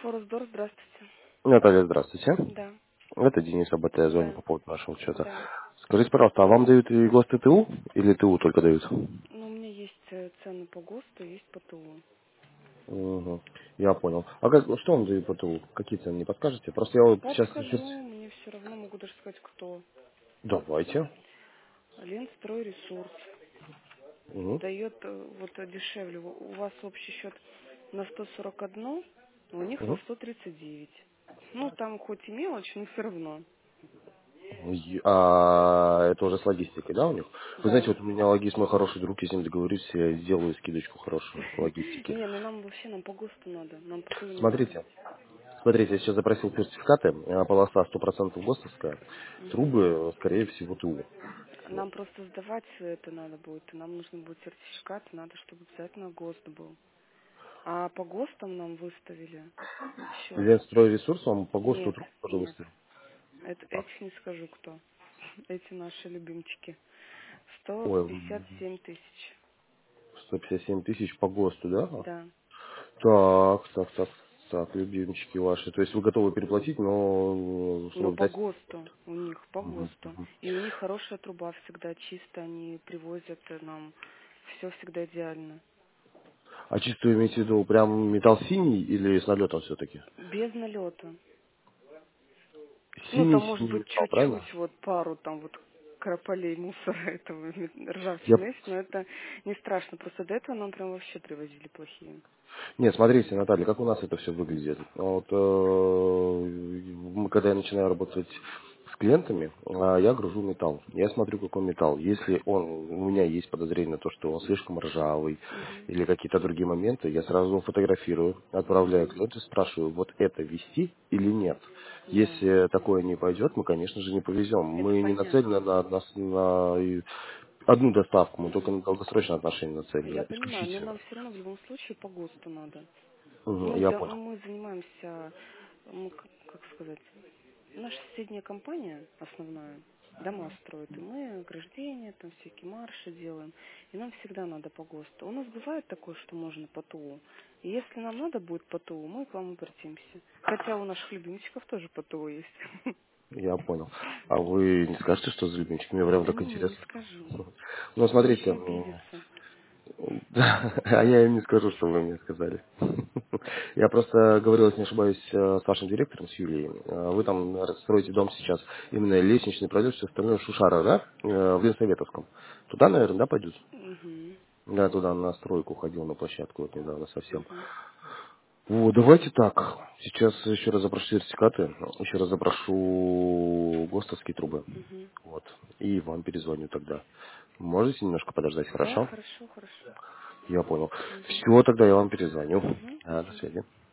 Форсдор, здравствуйте. Наталья, здравствуйте. Да, Это Денис, работает, я звоню да, по поводу нашего счета. да. Скажите, пожалуйста, а вам дают и ГОСТ, и ТУ? Или ТУ только дают? Ну, у меня есть цены по ГОСТу, есть по ТУ. Угу. Я понял. А как, что вам дают по ТУ? Какие цены, не подскажете? Просто я вот сейчас... Подскажу, мне все равно, могу даже сказать, кто. Давайте. Ленстройресурс Угу. дает вот дешевле. У вас общий счет на 141, а у них на Угу. 139. Ну, там хоть и мелочь, но все равно. А это уже с логистикой, да, у них? Вы знаете, Да. вот у меня логист мой хороший друг, я с ним договорюсь, я сделаю скидочку хорошую по логистике. Не, ну нам вообще, нам по ГОСТу надо, нам по ТУ не надо. Смотрите, я сейчас запросил сертификаты, полоса 100% ГОСТовская, Мгм. трубы, скорее всего, ТУ. Вот. Нам просто сдавать это надо будет, и нам нужен будет сертификат, надо, чтобы обязательно ГОСТ был. А по ГОСТам нам выставили счет. Ленстройресурс вам по ГОСТу Нет, труб тоже нет, выставил. этих не скажу кто. Эти наши любимчики. Ой, 157 000. 157 тысяч по ГОСТу, да? Да. Так, любимчики ваши. То есть вы готовы переплатить, но Но чтобы по сдать... ГОСТу, у них по Мгм, ГОСТу. мгм. И у них хорошая труба всегда чистая, они привозят нам все всегда идеально. А чисто вы имеете в виду прям металл синий или с налетом все-таки? Без налета. Ну, там может Синий быть металл, правильно? чуть-чуть, вот пару там вот крополей мусора этого Я ржавчины есть, но это не страшно. Просто до этого нам прям вообще привозили плохие. Нет, смотрите, Наталья, как у нас это все выглядит. Вот, когда я начинаю работать с клиентами, я гружу металл. Я смотрю, какой металл. Если у меня есть подозрение на то, что он слишком ржавый Угу. или какие-то другие моменты, я сразу его фотографирую, отправляю Угу. клиенту и спрашиваю, вот это вести или нет. Да, Если такое не пойдет, мы, конечно же, не повезем. это Мы не нацелены понятно. на одну доставку, мы только Угу. на долгосрочные отношения Я нацелены, понимаю, но исключительно. нам все равно в любом случае по ГОСТу надо. Мгм, Ну, я да, понял. мы занимаемся, мы, как сказать, наша соседняя компания основная дома строит, и мы ограждения, там всякие марши делаем, и нам всегда надо по ГОСТу. У нас бывает такое, что можно по ТУ. И если нам надо будет по ТУ, мы к вам обратимся. Хотя у наших любимчиков тоже по ТУ есть. Я понял. А вы не скажете, что за любимчик? Мне прям так Не интересно. скажу. Ну, Они смотрите, еще обидятся. а я им не скажу, что вы мне сказали. Я просто говорил, если не ошибаюсь, с вашим директором, с Юлией. Вы там строите дом сейчас, именно лестничный пролет, все остальное, Шушара, да? В Ленсоветовском. Туда, наверное, да, пойдут? Угу. Я туда на стройку ходил, на площадку вот недавно совсем. Угу. Вот, давайте так. Сейчас еще раз запрошу сертификаты, еще раз запрошу ГОСТовские трубы. Угу. Вот. И вам перезвоню тогда. Можете немножко подождать, Да, хорошо? хорошо, хорошо. Я понял. Угу. Все, тогда я вам перезвоню. Угу. До Все. связи.